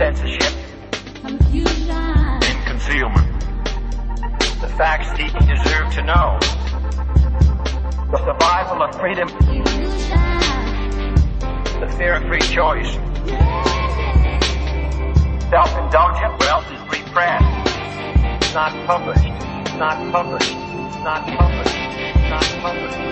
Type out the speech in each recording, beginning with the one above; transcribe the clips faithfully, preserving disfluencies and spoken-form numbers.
censorship, confusion, in concealment. The facts people deserve to know. The survival of freedom, the fear of free choice. Self-indulgent wealth is repressed. It's not published. It's not published. It's not published. It's not published.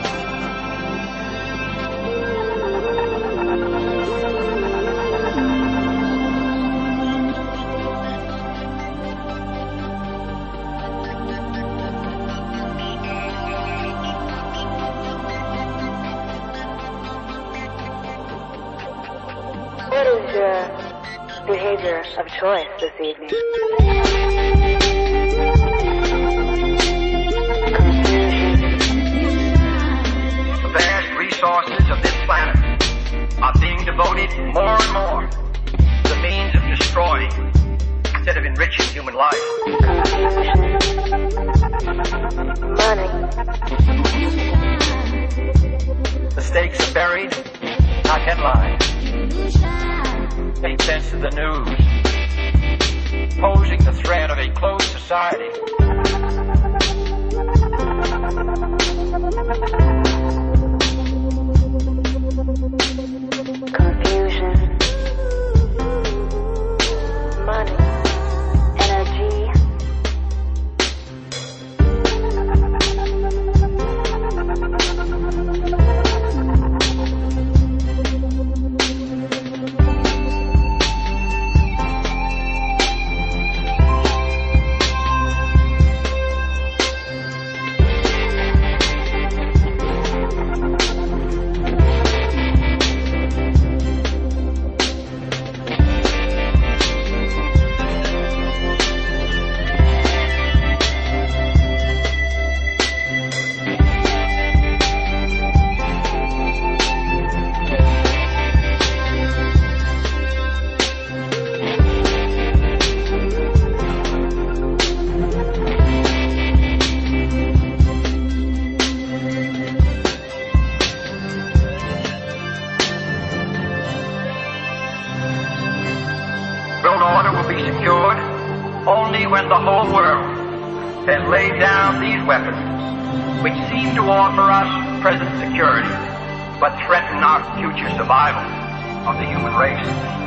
What is your behavior of choice this evening? The vast resources of this planet are being devoted more and more to the means of destroying instead of enriching human life. Money. The stakes are buried, not headlines. Make sense of the news, posing the threat of a closed society. Confusion. Money. Energy. World order will be secured only when the whole world has laid down these weapons, which seem to offer us present security, but threaten our future survival of the human race.